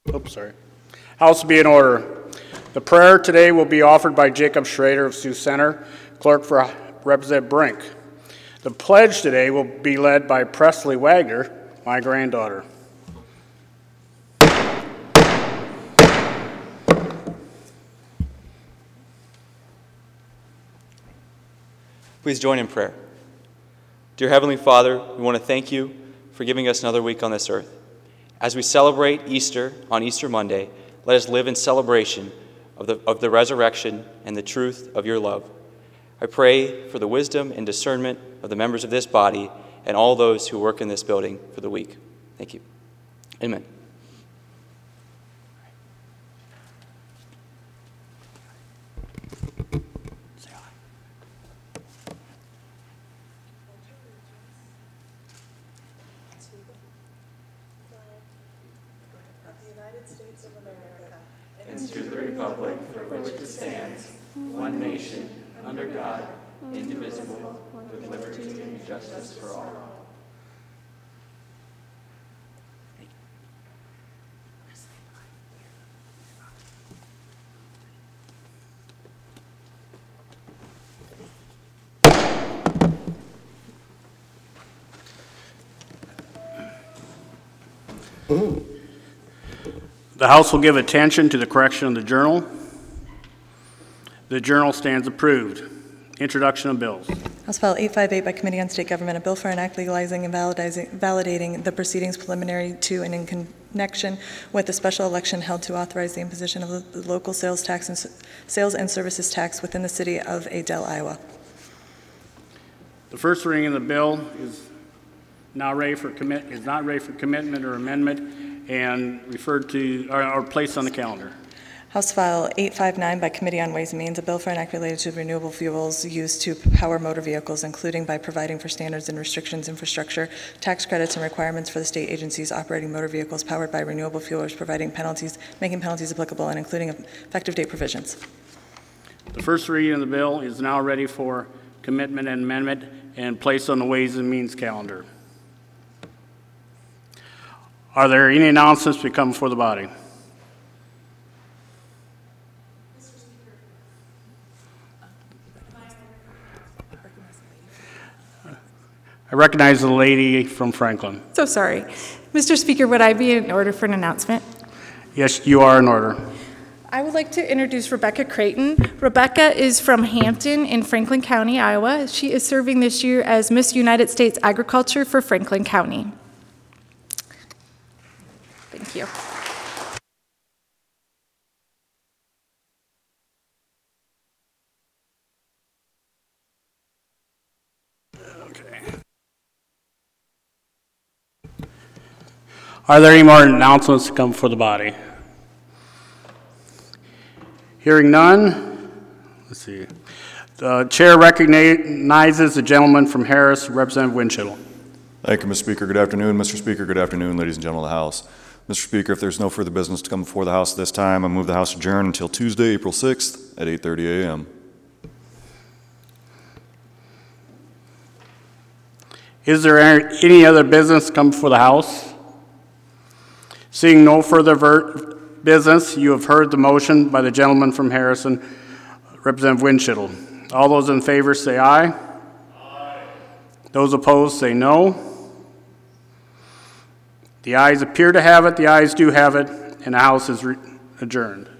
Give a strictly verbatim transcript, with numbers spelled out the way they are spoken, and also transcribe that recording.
Oops, sorry. House will be in order. The prayer today will be offered by Jacob Schrader of Sioux Center, clerk for Representative Brink. The pledge today will be led by Presley Wagner, my granddaughter. Please join in prayer. Dear Heavenly Father, we want to thank you for giving us another week on this earth. As we celebrate Easter on Easter Monday, let us live in celebration of the, of the resurrection and the truth of your love. I pray for the wisdom and discernment of the members of this body and all those who work in this building for the week. Thank you. Amen. And to the republic for which it stands, one nation, under God, indivisible, with liberty and justice for all. The House will give attention to the correction of the journal. The journal stands approved. Introduction of bills. House File eight fifty-eight by Committee on State Government, a bill for an act legalizing and validating the proceedings preliminary to and in connection with the special election held to authorize the imposition of the local sales tax and sales and services tax within the city of Adel, Iowa. The first reading of the bill is now ready for commit is not ready for commitment or amendment and referred to or, or placed on the calendar. House File eight fifty-nine by Committee on Ways and Means, a bill for an act related to renewable fuels used to power motor vehicles, including by providing for standards and restrictions, infrastructure, tax credits, and requirements for the state agencies operating motor vehicles powered by renewable fuels, providing penalties, making penalties applicable, and including effective date provisions. The first reading of the bill is now ready for commitment and amendment and placed on the Ways and Means calendar. Are there any announcements to come before the body? I recognize the lady from Franklin. So sorry. Mister Speaker, would I be in order for an announcement? Yes, you are in order. I would like to introduce Rebecca Creighton. Rebecca is from Hampton in Franklin County, Iowa. She is serving this year as Miss United States Agriculture for Franklin County. Thank you. Are there any more announcements to come before the body? Hearing none, let's see. The chair recognizes the gentleman from Harris, Representative Winchell. Thank you, Mister Speaker. Good afternoon. Mister Speaker, good afternoon, ladies and gentlemen of the House. Mister Speaker, if there's no further business to come before the House at this time, I move the House adjourn until Tuesday, April sixth at eight thirty a m Is there any other business to come before the House? Seeing no further ver- business, you have heard the motion by the gentleman from Harrison, Representative Winchell. All those in favor say aye. Aye. Those opposed say no. The ayes appear to have it, the ayes do have it, and the House is re- adjourned.